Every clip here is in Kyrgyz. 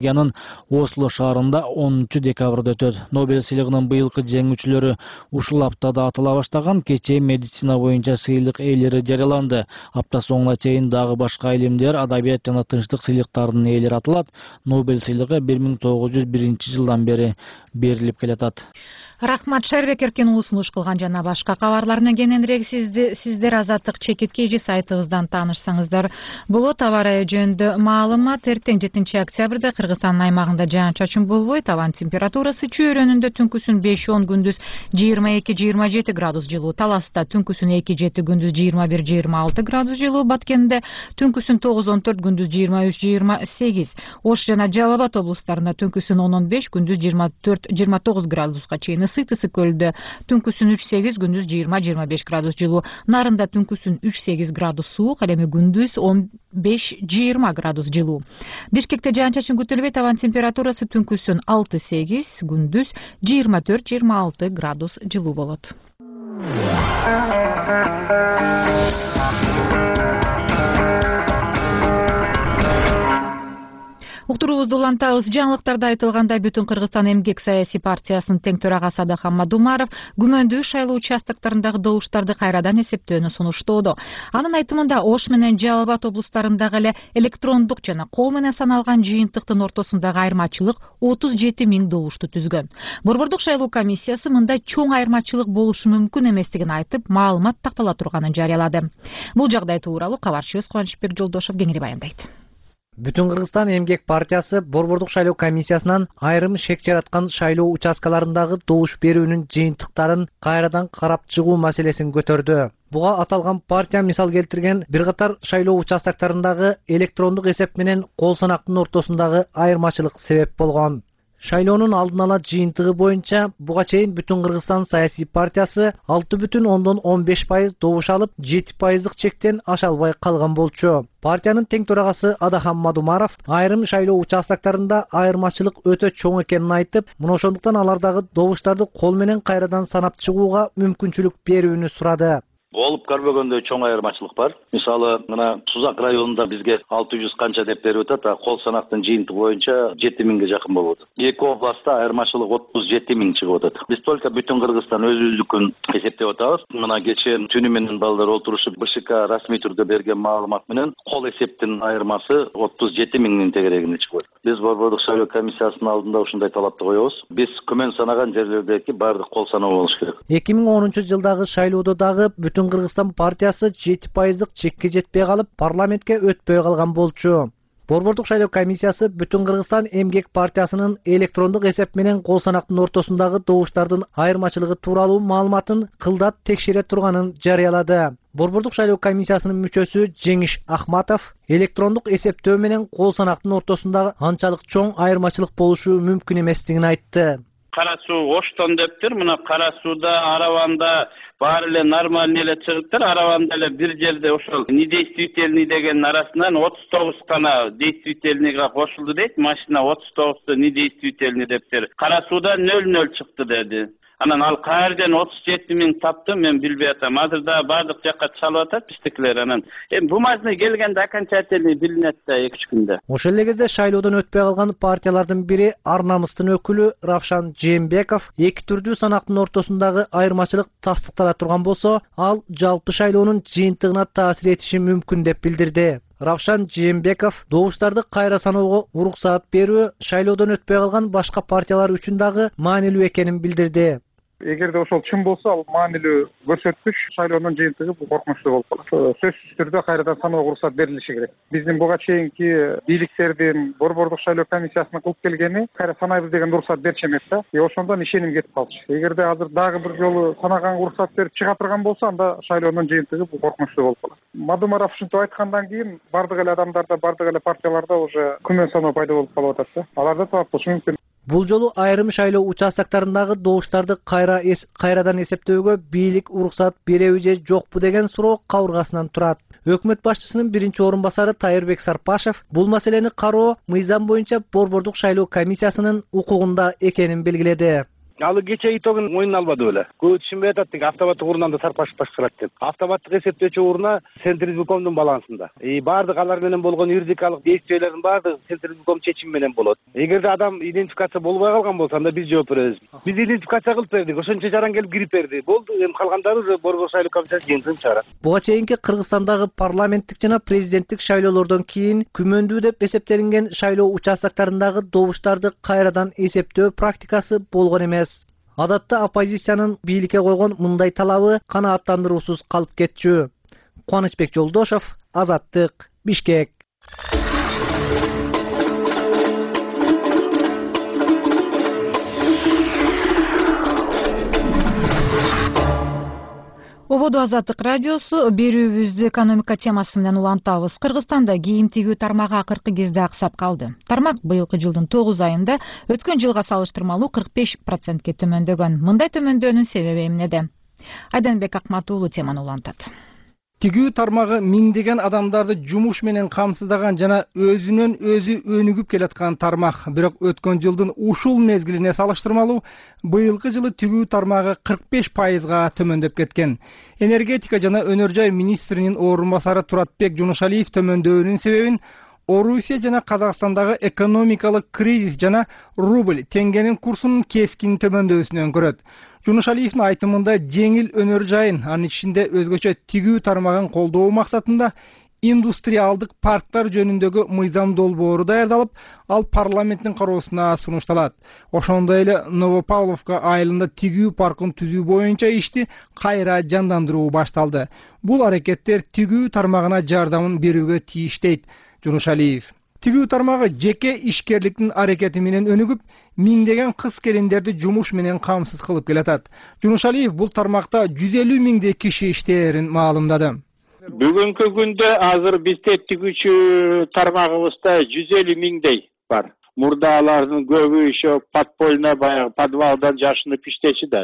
Норвегиянын Осло шаарында 10 декабрда өтөт. Нобель сыйлыгынын быйылкы жеңүүчүлөрү ушул аптада атыла баштаган кечээ медицина боюнча сыйлык ээлери жарыяланды. Апта соңуна чейин дагы башка илимдер, адабият жана тынчтык сыйлыктарынын ээлери атылат. Нобель сыйлыгы 1901-жылдан бери берилип келатат. Рахмат, Шербек Эркин улусундуш кылган жана башка кабарларына кененирээк сиздер Азаттык чекиткейжи сайтыбыздан таанышсаңыздар болот. Аба ырайы жөнүндө маалымат. Эртең 7 октябрда Кыргызстандын аймагында жаан-чачын болбойт. Абанын температурасы чөйрөнүндө түнкүсүн 5-10, күндүз 22-27 градус жылуу. Таласта түнкүсүн 2-7, күндүз 21-26 градус жылуу. Баткенде түнкүсүн 9-14, күндүз 23-28. Ош жана Жалал Абад облустарында түнкүсүн 10-15, күндүз 24-29 градуска чейин. Сыйтысы көлдө түнкүсүн 3-8, күндүз 20-25 градус жылуу. Нарында түнкүсүн 3-8 градус суук, ал эми күндүз 15-20 градус жылуу. Бишкекте жаан-чачын күтүлбөйт. Абанын температурасы түнкүсүн 6-8, күндүз 24-26 градус жылуу болот. Уктуруубузду улантабыз. Жаңылыктарда айтылгандай, Бүтүн Кыргызстан эмгек саясий партиясынын тең төрагасы Адахан Мадумаров күмөндүү шайлоо участоктарындагы добуштарды кайрадан эсептөөнү сунуштоодо. Анын айтымында Ош менен Жалал Абад облустарындагы эле электрондук жана кол менен саналган жыйынтыктын ортосундагы айырмачылык 37 000 добушту түзгөн. Борбордук шайлоо комиссиясы мындай чоң айырмачылык болушу мүмкүн эместигин айтып, маалымат тактала турганын жарыялады. Бул жагдай тууралуу кабарчыбыз Кубанычбек Жолдошов кеңири баяндайт. Бүтүн Кыргызстан эмгек партиясы борбордук шайлоо комиссиясынан айрым шек жараткан шайлоо участкаларындагы добуш берүүнүн жыйынтыктарын кайрадан карап чыгуу маселесин көтөрдү. Буга аталган партия мисал келтирген бир катар шайлоо участкаларындагы электрондук эсеп менен кол санактын ортосундагы айырмачылык себеп болгон. Шайлоонун алдын ала жыйынтыгы боюнча буга чейин Бүтүн Кыргызстан саясий партиясы 6,15% добуш алып, 7% чектен аша албай калган болчу. Партиянын тең төрагасы Адахан Мадумаров айрым шайлоо участоктарында айырмачылык өтө чоң экенин айтып, мына ошондуктан алардагы добуштарды кол менен кайрадан санап чыгууга мүмкүнчүлүк берүүнү сурады. Болуп көрбөгөндөй чоң айырмачылык бар. Мисалы, мына Сузак районунда бизге 600 канча деп берип атат, а кол санактын жыйынтыгы боюнча 7000ге жакын болуп атат. Эки областта айырмачылык 37 000 чыгып атат. Биз только Бүтүн Кыргызстан өзүбүздүкүн эсептеп атабыз. Мына кечээ түнү менен балдар отурушуп БШК расмий түрдө берген маалымат менен кол эсептин айырмасы 37 000 тегерегинде чыгып атат. Биз борбордук шайлоо комиссиясынын алдында ушундай талапты коебуз. Биз күмөн санаган жерлердеги баардык кол саноо болуш керек. 2010-жылдагы шайлоодо дагы Бүтүн Кыргызстан партиясы 7% чекке жетпей калып, парламентке өтпөй калган болчу. Борбордук шайлоо комиссиясы Бүтүн Кыргызстан эмгек партиясынын электрондук эсеп менен кол санактын ортосундагы добуштардын айырмачылыгы тууралуу маалыматын кылдат текшере турганын жарыялады. Борбордук шайлоо комиссиясынын мүчөсү Жеңиш Ахматов электрондук эсептөө менен кол санактын ортосундагы анчалык чоң айырмачылык болушу мүмкүн эместигин айтты. Кара суу Оштон дептир. Мына Кара сууда Араванда баары эле нормальный эле чыгыптыр. Араванда эле бир жерде ошол недействительный дегенин арасынан 39 гана действительныйга кошулду дейт. Машина 39 недействительный дептир. Кара сууда 0 чыкты деди. Анан ал каерден 37 000 таптым, мен билбей атам. Азыр да бардык жакка чалып атат биздикилер. Анан бу машина келгенде окончательный билинет да 2-3 күндө. Ошол эле кезде шайлоодон өтпөй калган партиялардын бири Ар намыстын өкүлү Равшан Жээнбеков эки түрдүү санактын ортосундагы айырмачылык тастыктала турган болсо, ал жалпы шайлоонун жыйынтыгына таасир этиши мүмкүн деп билдирди. Равшан Жээнбеков добуштарды кайра саноого уруксаат берүү шайлоодон өтпөй калган башка партиялар үчүн дагы маанилүү экенин билдирди. Эгерде ошол чын болсо, ал маанилүү көрсөткүч, шайлоонун жыйынтыгы коркунучтуу болуп калат. Сөзсүз түрдө кайрадан саноого уруксат берилиши керек. Биздин буга чейинки бийликтердин борбордук шайлоо комиссиясына кылып келгени кайра санайбыз деген уруксат берчү эмес да. Ошондон ишеним кетип калчу. Эгерде азыр дагы бир жолу санаганга уруксат берип чыга турган болсо, анда шайлоонун жыйынтыгы коркунучтуу болуп калат. Мадумаров ушинтип айткандан кийин бардык эле адамдарда, бардык эле партияларда уже күмөн саноо пайда болуп калып атат да. Аларда талап болушу мүмкүн. Бул жолу айрым шайлоо участоктарындагы добуштарды кайрадан эсептөөгө бийлик уруксат береби же жокпу деген суроо кабыргасынан турат. Өкмөт башчысынын биринчи орун басары Тайырбек Сарпашев бул маселени кароо мыйзам боюнча борбордук шайлоо комиссиясынын укугунда экенин белгиледи. Ал кече итогун мойнуна албады беле. Көп түшүнбөй атат деги автобаттык урундан да сарпашып башкарат деп. Автобаттык эсептөөчү урна Центризбукомдун балансында. Баардык алар менен болгон юридикалык действиялардын баардыгы Центризбуком чечими менен болот. Эгерде адам идентификация болбой калган болсо, анда биз жооп беребиз. Биз идентификация кылып бердик, ошончо жаран келип кирип берди. Болду, эми калгандары уже Борбор шайлоо комиссиясы жыйынтыгын чыгарат. Буга чейинки Кыргызстандагы парламенттик жана президенттик шайлоолордон кийин күмөндүү деп эсептелинген шайлоо участоктарындагы добуштарды кайрадан эсептөө практикасы болгон эмес. Адатта оппозициянын бийликке койгон мындай талабы канааттандыруусуз калып кетчү. Кубанычбек Жолдошов, Азаттык, Бишкек. Ободу Азаттык радиосу берүүбүздү экономика темасы менен улантабыз. Кыргызстанда кийим тигүү тармагы акыркы кезде аксап калды. Тармак быйылкы жылдын 9 айында өткөн жылга салыштырмалуу 45%ке төмөндөгөн. Мындай төмөндөөнүн себеби эмнеде? Айданбек Акмат уулу теманы улантат. Тигүү тармагы миңдеген адамдарды жумуш менен камсыздаган жана өзүнөн өзү өнүгүп келаткан тармак. Бирок өткөн жылдын ушул мезгилине салыштырмалуу быйылкы жылы тигүү тармагы 45%га төмөндөп кеткен. Энергетика жана өнөр жай министринин орун басары Туратбек Жунушалиев төмөндөөнүн себебин Орусия жана Казакстандагы экономикалык кризис жана рубль теңгенин курсунун кескин төмөндөсүнөн көрөт. Жунушалиевдин айтымында жеңил өнөр жайын, анын ичинде өзгөчө тигүү тармагын колдоо максатында индустриалдык парктар жөнүндөгү мыйзам долбоору даярдалып, ал парламенттин кароосуна сунушталат. Ошондой эле Новопавловка айылында тигүү паркын түзүү боюнча ишти кайра жандандыруу башталды. Бул аракеттер тигүү тармагына жардамын берүүгө тийиш дейт Жунушалиев. Тигүү тармагы жеке ишкерликтин аракети менен өнүгүп, миңдеген кыз келиндерди жумуш менен камсыз кылып келатат. Жунушалиев бул тармакта 150 миңдей киши иштээрин маалымдады. Бүгүнкү күндө азыр бизде тигүүчү тармагыбызда 150 миңдей бар. Мурда алардын көбү еще подпольно баягы подвалдан жашынып иштечи да.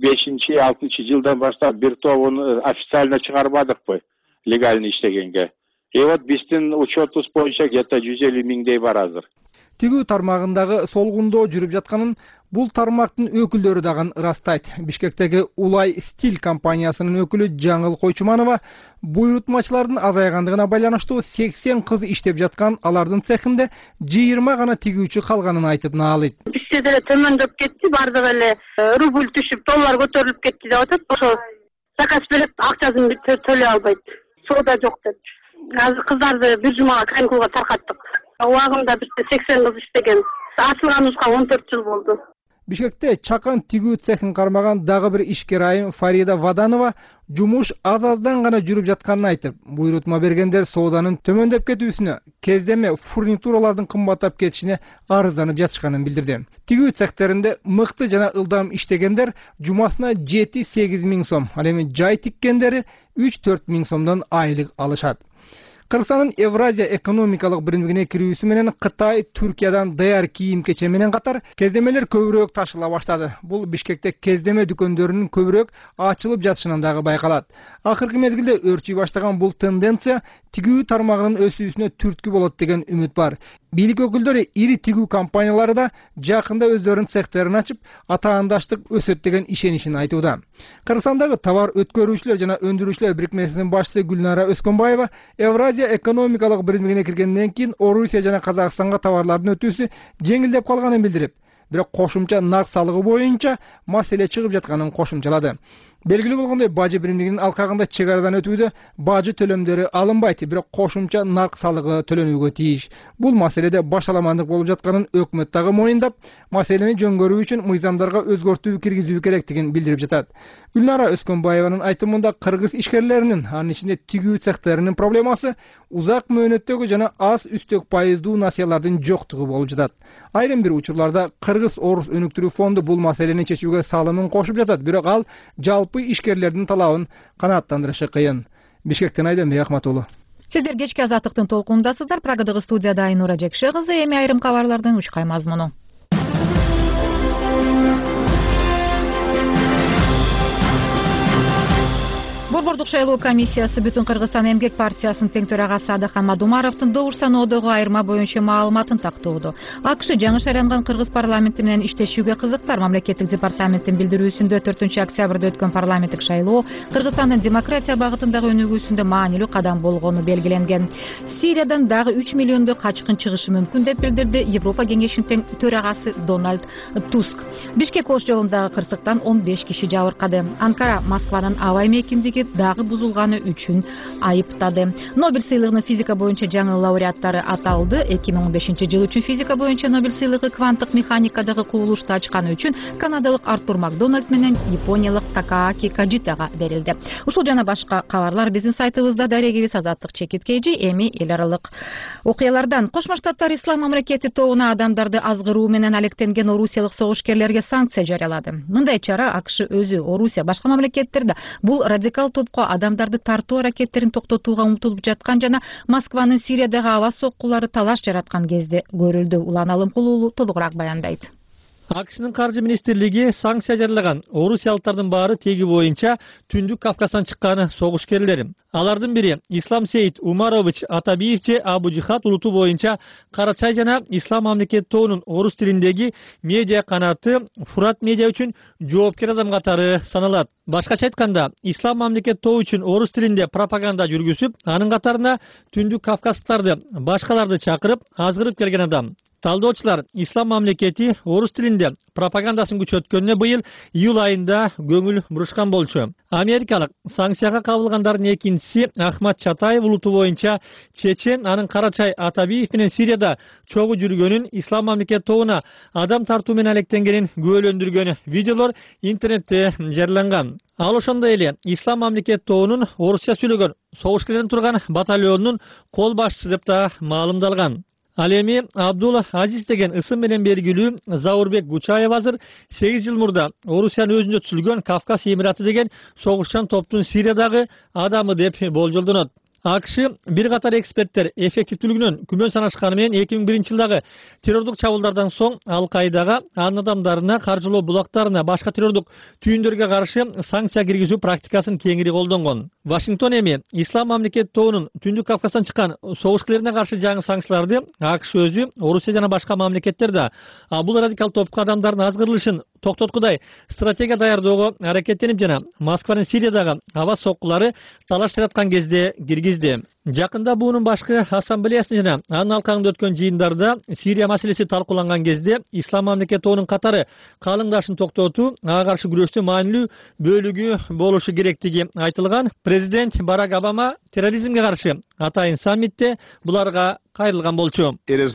5-6 жылдан баштап бир тобун официально чыгарбадыкпы легально иштегенге. Вот биздин учетубуз боюнча где-то 150 миңдей бар азыр. Тигүү тармагындагы солгундоо жүрүп жатканын бул тармактын өкүлдөрү дагы ырастайт. Бишкектеги Улай Стиль компаниясынын өкүлү Жаңыл Койчуманова буйрутмачылардын азайгандыгына байланыштуу 80 кыз иштеп жаткан, алардын цехинде 20 гана тигүүчү калганын айтып наалайт. Бизде деле төмөндөп кетти, бардыгы эле рубль түшүп, доллар көтөрүлүп кетти деп атат. Ошо заказ берип, акчасын төлөй албайт. Соода жок деп. Азыр кыздарды бир жумага каникулга таркаттык. Убагында бизде 80 кыз иштеген. Ачылганыбызга 14 жыл болду. Бишкекте чакан тигүү цехин кармаган дагы бир ишкер айым Фарида Ваданова жумуш аздан гана жүрүп жатканын айтып, буйрутма бергендер сооданын төмөндөп кетүүсүнө, кездеме фурнитуралардын кымбаттап кетишине арызданып жатышканын билдирди. Тигүү цехтеринде мыкты жана ылдам иштегендер жумасына 7-8 миң сом, ал эми жай тиккендери 3-4 миң сомдон айлык алышат. Кыргызстандын Евразия экономикалык биримдигине кирүүсү менен Кытай, Түркиядан даяр кийим-кече менен катар кездемелер көбүрөөк ташыла баштады. Бул Бишкекте кездеме дүкөндөрүнүн көбүрөөк ачылып жатышынан дагы байкалат. Акыркы мезгилде өрчүй баштаган бул тенденция тигүү тармагынын өсүүсүнө түрткү болот деген үмүт бар. Бийлик өкүлдөрү ири тигүү компаниялары да жакында өздөрүнүн цехтерин ачып, атаандаштык өсөт деген ишенишин айтууда. Кыргызстандагы товар өткөрүүчүлөр жана өндүрүүчүлөр бирикмесинин башчысы Гүлнара Өскөнбаева Евразия экономикалык биримдигине киргенден кийин Орусия жана Казакстанга товарлардын өтүүсү жеңилдеп калганын билдирип, бирок кошумча нарк салыгы боюнча маселе чыгып жатканын кошумчалады. Белгилүү болгондой, бажы биримдигинин алкагында чек арадан өтүүдө бажы төлөмдөрү алынбайт, бирок кошумча нарк салыгы төлөнүүгө тийиш. Бул маселеде башаламандык болуп жатканын өкмөт дагы моюндап, маселени жөнгөрүү үчүн мыйзамдарга өзгөртүү киргизүү керектигин билдирип жатат. Гүлнара Өскөнбаеванын айтымында кыргыз ишкерлеринин, анын ичинде тигүү цехтеринин проблемасы узак мөөнөттөгү жана аз үстөк пайыздуу насыялардын жоктугу болуп жатат. Айрым бир учурларда Кыргыз-Орус өнүктүрүү фонду бул маселени чечүүгө салымын кошуп жатат, бирок ал жалпы ишкерлердин талабын канааттандырышы кыйын. Бишкектен Айданбек Акмат уулу. Сиздер кечки азаттыктын толкундасыздар. Программадагы студияда Айнура Жекше кызы. Эми айрым кабарлардын учкай мазмуну. Борбордук шайлоо комиссиясы Бүтүн Кыргызстан эмгек партиясынын тең төрагасы Адахан Мадумаровдун добуш саноодогу айырма боюнча маалыматын тактоодо. АКШ жаңы шайланган Кыргыз парламенти менен иштешүүгө кызыктар. Мамлекеттик департаменттин билдирүүсүндө 4-октябрда өткөн парламенттик шайлоо Кыргызстандын демократия багытындагы өнүгүүсүндө маанилүү кадам болгону белгиленген. Сириядан дагы 3 миллиондой качкын чыгышы мүмкүн деп билдирди Европа кеңешинин тең төрагасы Дональд Туск. Бишкек Ош жолундагы кырсыктан 15 киши жабыркады. Анкара Москванын аба эмгектиги дагы бузулганы үчүн айыптады. Нобель сыйлыгынын физика боюнча жаңы лауреаттары аталды. 2015 жыл үчүн физика боюнча Нобель сыйлыгы кванттык механикадагы кубулушту ачканы үчүн канадалык Артур Макдональд менен япониялык Такааки Каджитага берилди. Ушул жана башка кабарлар биздин сайтыбызда. Дарегибиз Азаттык Чекиткейжи. Эми эл аралык окуялардан. Кошмо Штаттар Ислам мамлекети тобуна адамдарды азгыруу менен алектенген орусиялык согушкерлерге санкция жарыялады. Мындай чара АКШ өзү, Орусия, башка мамлекеттерде бул радикал топко адамдарды тартуу аракеттерин токтотууга умтулуп жаткан жана Москванын Сириядагы аба соккулары талаш жараткан кезде көрүлдү. Улан Алымкул уулу толугураак баяндайт. АКШнын каржы министрлиги санкция жарыяган орусиялыктардын баары теги боюнча Түндүк Кавказдан чыккан согушкерлер. Алардын бири Ислам Сейит Умарович Атабиев же Абу Жихад улуту боюнча Карачай жана Ислам мамлекети тобунун орус тилиндеги медиа канаты Фурат медиа үчүн жоопкер адам катары саналат. Башкача айтканда, Ислам мамлекети тобу үчүн орус тилинде пропаганда жүргүзүп, анын катарына Түндүк Кавказдыктарды, башкаларды чакырып, азгырып келген адам. Талдоочулар Ислам мамлекети орус тилинде пропагандасын күчөткөнүнө быйыл июль айында көңүл бурушкан болчу. Америкалык санкцияга кабылгандардын экинчиси Ахмат Чатаев улуту боюнча чечен, анын Карачай Атабиев менен Сирияда чогуу жүргөнүн, Ислам мамлекети тобуна адам тартуу менен алектенгенин күбөлөндүргөн видеолор интернетте жарыяланган. Ал ошондой эле Ислам мамлекети тобунун орусча сүйлөгөн согушкерлерден турган батальонунун кол башчысы деп да маалымдалган. Ал эми Абдул Азиз деген ысым менен белгилүү Заурбек Гучаев азыр 8 жыл мурда Орусиянын өзүндө түзүлгөн Кавказ Эмираты деген согушчан топтун Сириядагы адамы деп болжолдонот. АКШ бир катар эксперттер эффективдүүлүгүнөн күмөн санашканы менен 2001 жылдагы террордук чабуулдардан соң Ал-Каидага, анын адамдарына, каржылоо булактарына, башка террордук түйүндөргө каршы санкция киргизүү практикасын кеңири колдонгон. Вашингтон эми Ислам мамлекети тобунун Түндүк Кавказдан чыккан согушкерлерине каршы жаңы санкцияларды АКШ өзү, Орусия жана башка мамлекеттерде бул радикал топко адамдардын азгырылышын токтоткудай стратегия даярдоого аракеттенип жана Москванын Сириядагы аба соккулары талаш жараткан кезде киргизди. Жакында буунун башкы ассамблеясында жана анын алкагында өткөн жыйындарда Сирия маселеси талкууланган кезде Ислам мамлекети тобунун катары калыңдашын токтотуу, ага каршы күрөштүн маанилүү бөлүгү болушу керектиги айтылган. Президент Барак Обама терроризмге каршы атайын саммитте буларга кайрылган болчу.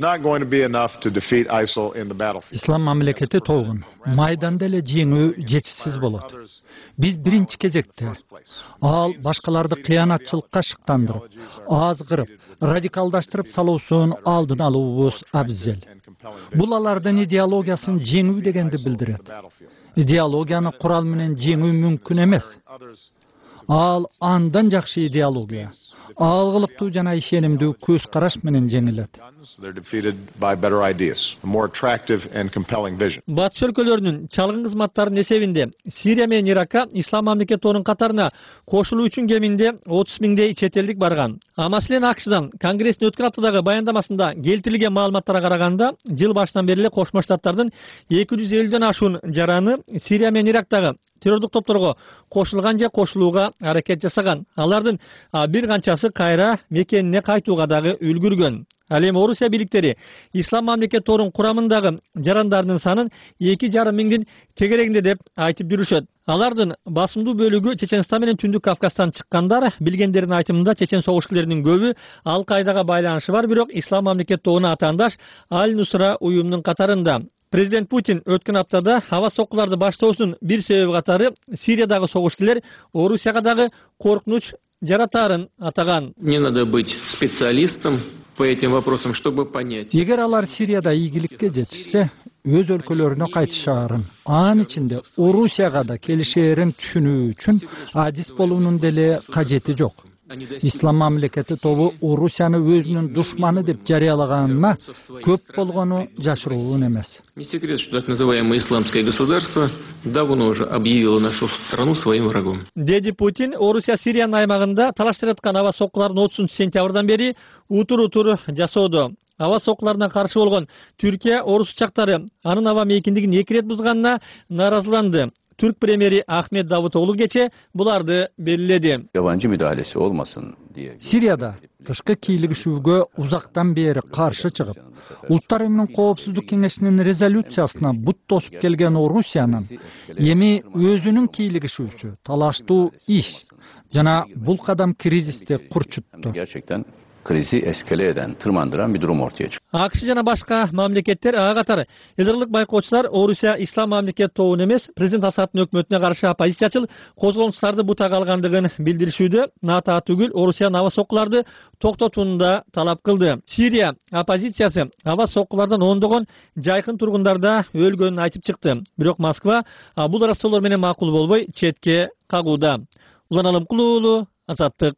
Ислам мамлекети тобун майданда эле жеңүү жетишсиз болот. Биз биринчи кезекте ал башкаларды кыянатчылыкка шыктандырып, азгырып, радикалдаштырып салуусун алдын алуубуз абзел. Бул алардын идеологиясын жеңүү дегенди билдирет. Идеологияны курал менен жеңүү мүмкүн эмес. Ал андан жакшы идеология, алгылыктуу жана ишенимдүү көз караш менен жеңилет. Батыш өлкөлөрүнүн чалгын кызматтарынын эсебинде Сирия менен Иракка Ислам мамлекети тобунун катарына кошулуу үчүн кеминде 30 миңдей чет элдик барган. Маселен АКШдан Конгресстин өткөн аптадагы баяндамасында келтирилген маалыматтарга караганда, жыл башынан бери эле Кошмо Штаттардын 250ден ашуун жараны Сирия менен Ирактагы террордук топторго кошулган же кошулууга аракет жасаган. Алардын бир канчасы кайра мекенине кайтууга дагы үлгүргөн. Ал эми Орусия бийликтери Ислам мамлекети тобунун курамындагы жарандардын санын 2,5 миңдин тегерегинде деп айтып жүрүшөт. Алардын басымдуу бөлүгү Чеченстан менен Түндүк Кавказдан чыккандар. Билгендердин айтымында чечен согушкерлеринин көбү Ал-Каидага байланышы бар, бирок Ислам мамлекети тобуна атаандаш Аль-Нусра уюмунун катарында. Президент Путин өткөн аптада аба соккуларды баштоосунун бир себеби катары Сириядагы согушкерлер Орусияга дагы коркунуч жаратаарын атаган. Не надо быть специалистом по этим вопросам, чтобы понять. Эгер алар Сирияда ийгиликке жетишсе, өз өлкөлөрүнө кайтышаарын, анын ичинде Орусияга да келишээрин түшүнүү үчүн адис болуунун деле кажети жок. ислам мамлекети тобу Орусияны өзүнүн душманы деп жарыялаганына көп болгону жашыруун эмес. Не секрет, что так называемое исламское государство давно уже объявило нашу страну своим врагом. Деди Путин Орусия Сириянын аймагында талаштырып аткан аба соккуларын 30 сентябрдан бери утур жасоодо. Аба соккуларына каршы болгон Түркия орус учактары анын аба мейкиндигин 2 рет бузганына наразыланды. Türk премьери Ahmet Davutoğlu geçe bulardı belirledi. Yabancı müdahalesi olmasın diye. Сирияда тышкы кийлигишүүгө узактан бери каршы чыгып, Улуттар Уюмунун Коопсуздук Кеңешинин резолюциясына бут тосуп келген Орусиянын эми өзүнүн кийлигишүүсү талаштуу иш жана бул кадам кризисти курчутту. Gerçekten krizi eskale eden, tırmandıran bir durum ortaya çıktı. AQŞ жана башка мамлекеттер ага катары элдерлик байкоочулар Орусия ислам мамлекет тобун эмес, президент Асадтын өкмөтүнө каршы оппозициячыл козголуңчуларды бутага алгандыгын билдиришүүдө НАТО түгүл Орусиянын аба соккуларды токтотууну талап кылды. Сирия оппозициясы аба соккулардан ондогон жайкын тургундарда өлгөнүн айтып чыкты. Бирок Москва бул рассоолор менен макул болбой четке кагууда. Улан Алымкулуу уулу, Азаттык.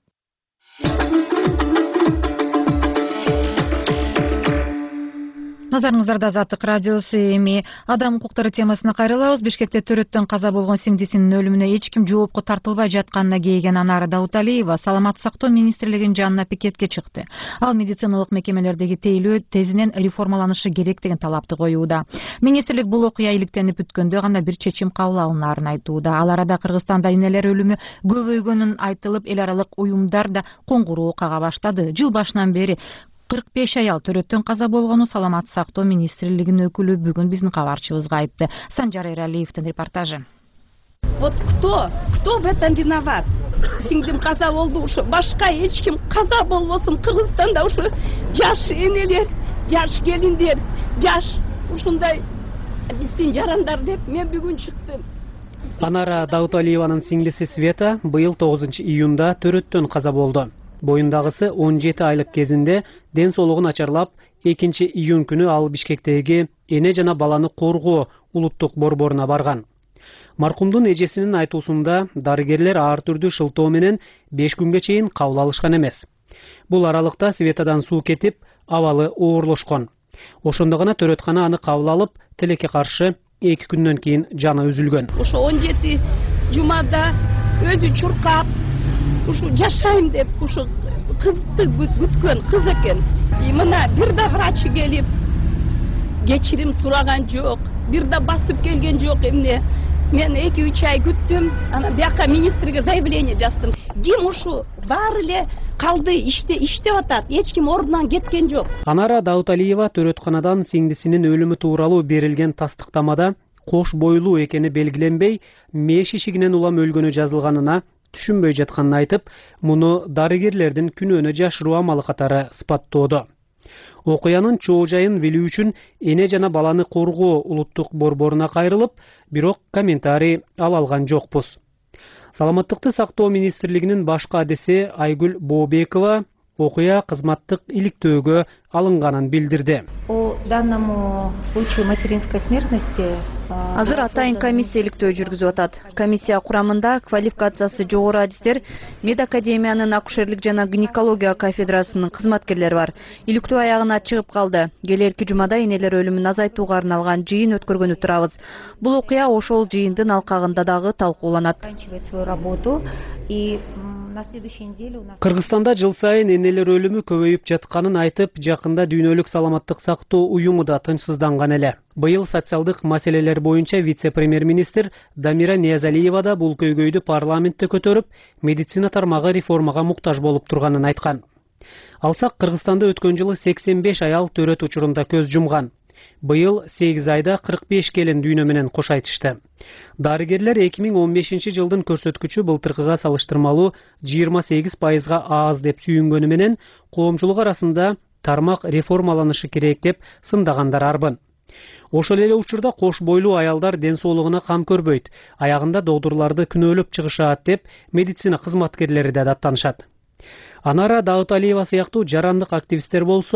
Назарыңыздарда Азаттык радиосу. Эми адам укуктары темасына кайрылабыз. Бишкекте төрөттөн каза болгон сиңдисинин өлүмүнө эч ким жоопко тартылбай жатканына кейген Анара Дауталиева Саламаттык сактоо министрлигинин жанына пикетке чыкты. Ал медициналык мекемелердеги тейлөө тезинен реформаланышы керек деген талапты коюуда. Министрлик бул окуя иликтенип бүткөндө гана бир чечим кабыл алынаарын айтууда. Ал арада Кыргызстанда энелер өлүмү көбөйгөнүн айтылып, эл аралык уюмдар да коңгуроо кага баштады. Жыл башынан бери 45 аял төрөттөн каза болгону Саламаттык сактоо министрлигинин өкүлү бүгүн биздин кабарчыбызга айтты. Санжар Эралиевдин репортажы. Вот кто в этом виноват? Сиңдим каза болду, ушу башка эч ким каза болбосун. Кыргызстанда ушу жаш энелер, жаш келиндер, жаш ушундай биздин жарандар деп мен бүгүн чыктым. Анара Дауталиеванын сиңдиси Света быйыл 9 июнда төрөттөн каза болду. Боюндагысы 17 айлык кезинде ден соолугун начарлап, 2 июнь күнү ал Бишкектеги эне жана баланы коргоо улуттук борборуна барган. Маркумдун эжесинин айтуусунда дарыгерлер ар түрдүү шылтоо менен 5 күнгө чейин кабыл алышкан эмес. Бул аралыкта Светадан суу кетип, абалы оорлошкон. Ошондо гана төрөткана аны кабыл алып, тилекке каршы 2 күндөн кийин жаны үзүлгөн. Ошо 17 жумада өзү чуркап, ушу жашайм деп ушу кызды күткөн кыз экен. Мына бир да врач келип кечирим сураган жок, бир да басып келген жок. Эмне мен 2-3 ай күттүм, анан бияка министрге заявление жаздым. Ким ушу баары эле калды, иштеп атат, эч ким ордунан кеткен жок. Анара Дауталиева төрөтканадан сиңдисинин өлүмү тууралуу берилген тастыктамада кош бойлуу экени белгиленбей, меш ишигинен улам өлгөнү жазылганына түшүнбөй жатканын айтып, муну дарыгерлердин күнөөнө жашыруу амалы катары сыпаттоодо. Окуянын чоо жайын билүү үчүн эне жана баланы коргоо улуттук борборуна кайрылып, бирок комментарий ала алган жокпуз. Саламаттыкты сактоо министрлигинин баш кадиси Айгүл Бообекова окуя кызматтык иликтөөгө алынганын билдирди. По данному случаю материнской смертности азыр атайын комиссия иликтөө жүргүзүп атат. Комиссия курамында квалификациясы жогору адистер, медакадемиянын акушерлик жана гинекология кафедрасынын кызматкерлери бар. Иликтөө аягына чыгып калды. Келерки жумада энелер өлүмүн азайтууга арналган жыйын өткөргөнү турабыз. Бул окуя ошол жыйындын алкагында дагы талкууланат. Кыргызстанда жыл сайын энелер өлүмү көбөйүп жатканын айтып, жакында дүйнөлүк саламаттык сактоо уюму да тынчсызданган эле. Быйыл социалдык маселелер боюнча вице-премьер-министр Дамира Ниязалиева да бул көйгөйдү парламентте көтөрүп, медицина тармагы реформага муктаж болуп турганын айткан. Алсак, Кыргызстанда өткөн жылы 85 аял төрөт учурунда көз жумган. Быйыл 8 айда 45 келин дүйнө менен кош айтышты. Дарыгерлер 2015 жылдын көрсөткүчү былтыркыга салыштырмалуу 28%га аз деп сүйүнгөнү менен коомчулук арасында тармак реформаланышы керек деп сындагандар арбын. Ошол эле учурда кош бойлуу аялдар ден соолугуна кам көрбөйт, аягында доктурларды күнөөлөп чыгышат деп медицина кызматкерлери да даттанышат. Анара Дауталиева сыяктуу жарандык активисттер болсо,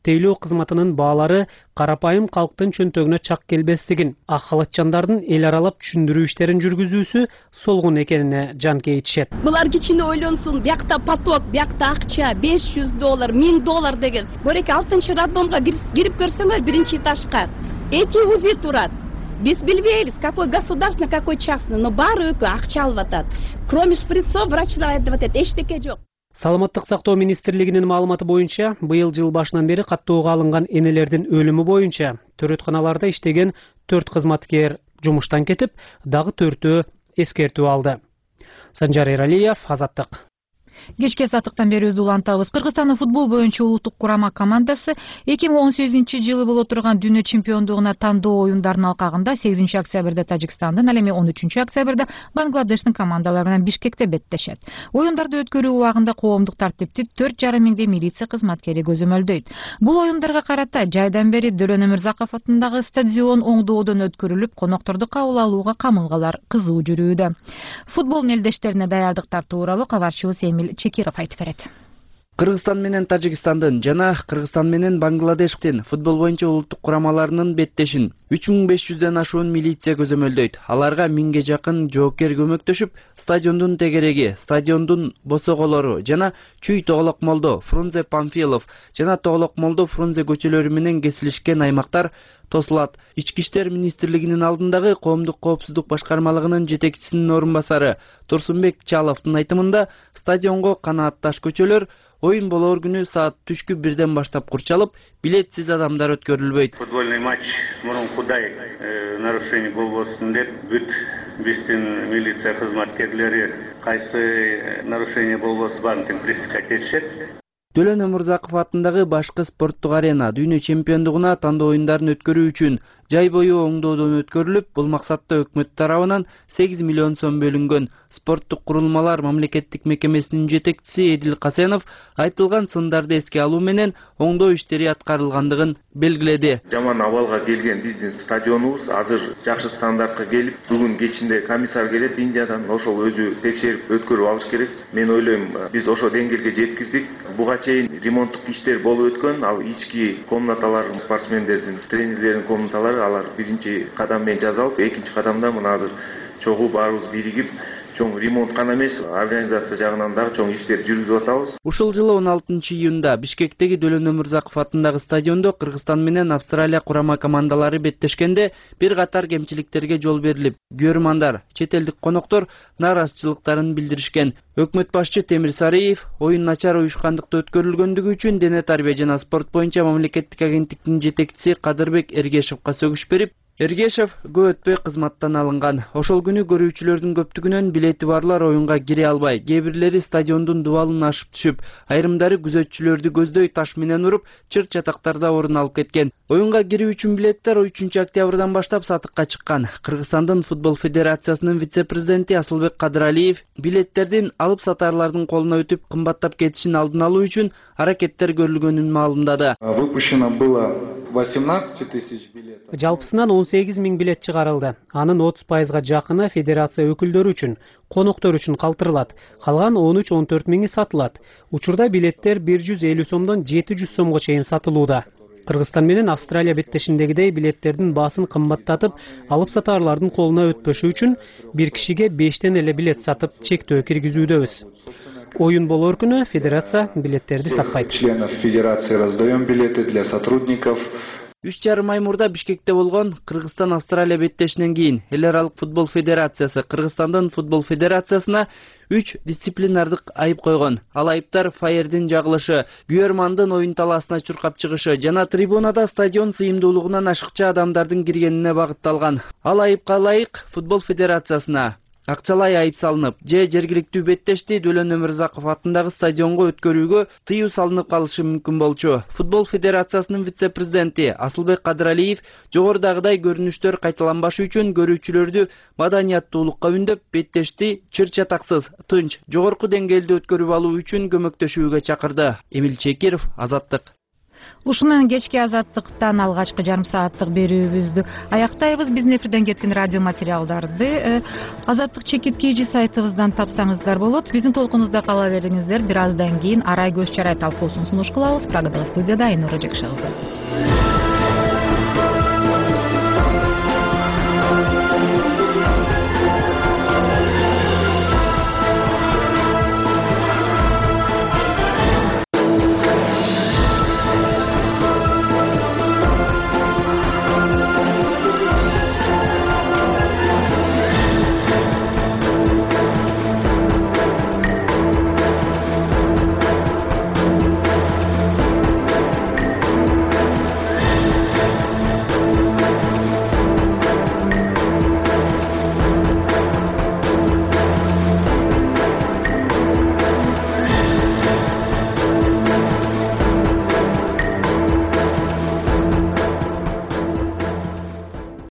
тейлөө кызматынын баалары карапайым калктын чөнтөгүнө чак келбестигин, ак халатчандардын эл аралап түшүндүрүү иштерин жүргүзүүсү солгун экенине жан кейитишет. Булар кичине ойлонсун, биякта поток, биякта акча, $500, $1000 деген. Көрөк 6-чы роддомго кирип көрсөңөр, 1-чи этажга эки УЗИ турат. Biz bilmeyiz, какой государственный, какой частный, но баары өкө акча алып атат. Кроме шприцов, врачтар айтып атат, эчтеке жок. Саламаттык сактоо министрлигинин маалыматы боюнча, быйыл жыл башынан бери каттоого алынган энелердин өлүмү боюнча төрөтканаларда иштеген 4 кызматкер жумуштан кетип, дагы 4-өө эскертүү алды. Санжар Эралиев, Азаттык. Кечке сатыктан бери улантабыз. Кыргызстандын футбол боюнча улуттук курама командасы 2018-жылы боло турган дүйнө чемпиондугуна тандоо оюндарынын алкагында 8-октябрда Тажикстандын, ал эми 13-октябрда Бангладештин командалары менен Бишкекте беттешет. Оюндарды өткөрүү убагында коомдук тартипти 4,5 миңдей милиция кызматкери көзөмөлдөйт. Бул оюндарга карата жайдан бери Дөлөн Өмүрзаков атындагы стадион оңдоодон өткөрүлүп, конокторду кабыл алууга камылгалар кызуу жүрүүдө. Футбол мелдештерине даярдыктар тууралуу кабарчыбыз Эмил Чекиров айтып берет. Кыргызстан менен Тажикстандын жана Кыргызстан менен Бангладештин футбол боюнча улуттук курамаларынын беттешин 3500дөн ашуун милиция көзөмөлдөйт. Аларга 1000ге жакын жоокер көмөктөшүп, стадиондун тегереги, стадиондун босоголору жана Чүй Тоголок Молдо, Фрунзе Памфилов жана Тоголок Молдо Фрунзе көчөлөрү менен кесилишкен аймактар тосулат. Ички иштер министрлигинин алдындагы коомдук коопсуздук башкармалыгынын жетекчисинин орун басары Турсунбек Чаловдун айтымында стадионго канаатташ көчөлөр оюн болоор күнү саат түшкү 1ден баштап курчалып, билетсиз адамдар өткөрүлбөйт. Футбольный матч мурункудай нарушение болбосун деп бүт биздин милиция кызматкерлери кайсы нарушение болбосун баарын пресекать этишет. Дөлөн Өмүрзаков атындагы башкы спорттук арена дүйнө чемпиондугуна тандоо оюндарын өткөрүү үчүн жай бою оңдоодон өткөрүлүп, бул максатта өкмөт тарабынан 8 миллион сом бөлүнгөн. Спорттук курулмалар мамлекеттик мекемесинин жетекчиси Эдил Касенов айтылган сындарды эске алуу менен оңдоо иштери аткарылгандыгын белгиледи. Жаман абалга келген биздин стадионубуз азыр жакшы стандартка келип, бүгүн кечинде комиссар келет Индиядан, ошол өзү текшерип өткөрүп алыш керек. Мен ойлойм, биз ошо деңгээлге жеткиздик. Буга чейин ремонттук иштер болуп өткөн, ал ички комнаталар, спортсмендердин, тренерлердин комнаталары алар биринчи кадам менен жасалып, экинчи кадамда мына азыр чогуу баарыбыз биригип, чоң ремонт гана эмес, организация жагынан дагы чоң иштер жүргүзүп атабыз. Ушул жылы 16-июнда Бишкектеги Дөлөн Өмүрзаков атындагы стадиондо Кыргызстан менен Австралия курама командалары беттешкенде бир катар кемчиликтерге жол берилип, көрөрмандар, чет элдик коноктор нааразычылыктарын билдиришкен. Өкмөт башчы Темир Сариев оюн начар уюшкандыкта өткөрүлгөндүгү үчүн Дене тарбия жана спорт боюнча мамлекеттик агенттиктин жетекчиси Кадырбек Эргешевге сөгүш берип, Эргешев көп өтпөй кызматтан алынган. Ошол күнү көрүүчүлөрдүн көптүгүнөн билети барлар оюнга кире албай, кээ бирлери стадиондун дубалын ашып түшүп, айрымдары күзөтчүлөрдү көздөй таш менен уруп, чыр чатактарда орун алып кеткен. Оюнга кирүү үчүн билеттер 3-октябрдан баштап сатыкка чыккан. Кыргызстандын футбол федерациясынын вице-президенти Асылбек Кадыралиев билеттердин алып сатарлардын колуна өтүп, кымбаттап кетишин алдын алуу үчүн аракеттер көрүлгөнүн маалымдады. Выпущено было 18 тысяч билетов. Жалпысынан 18 миң билет чыгарылды. Анын 30%га жакыны федерация өкүлдөрү үчүн, коноктор үчүн калтырылат. Калган 13-14 миңи сатылат. Учурда билеттер 150 сомдон 700 сомго чейин сатылууда. Кыргызстан менен Австралия беттешиндегидей билеттердин баасын кымбаттатып, алып сатарлардын колуна өтпөшү үчүн бир кишиге 5тен эле билет сатып, чектөө киргизүүдөбүз. Оюн болоор күнү федерация билеттерди сатпайт. Членов федерации раздаем билеты для сотрудников. 3,5 ай мурда Бишкекте болгон Кыргызстан-Австралия беттешинен кийин Эл аралык футбол федерациясы Кыргызстандын футбол федерациясына 3 дисциплинардык айып койгон. Ал айыптар фаердин жагылышы, күйөрмандын оюн талаасына чуркап чыгышы жана трибунада стадион сыйымдуулугунан ашыкча адамдардын киргенине багытталган. Ал айыпка ылайык футбол федерациясына акчалай айып салынып, жергиликтүү беттешти Дөлөн Өмүрзаков атындагы стадионго өткөрүүгө тыюу салынып калышы мүмкүн болчу. Футбол федерациясынын вице-президенти Асылбек Кадыралиев жогорудагыдай көрүнүштөр кайталанбашы үчүн көрүүчүлөрдү маданияттуулукка үндөп, беттешти чыр чатаксыз, тынч, жогорку деңгээлде өткөрүп алуу үчүн көмөктөшүүгө чакырды. Эмил Чекиров, Азаттык. Ушуну менен кечки Азаттыктан алгачкы жарым сааттык берүүбүздү аяктайбыз. Биздин эфирден кеткен радио материалдарды Азаттык чекит KG сайтыбыздан тапсаңыздар болот. Биздин толкунубузда кала бериңиздер. Бир аздан кийин Арай Көз Чарай талкуусун сунуш кылабыз. Прагадагы студияда Айнура Жекшагызы.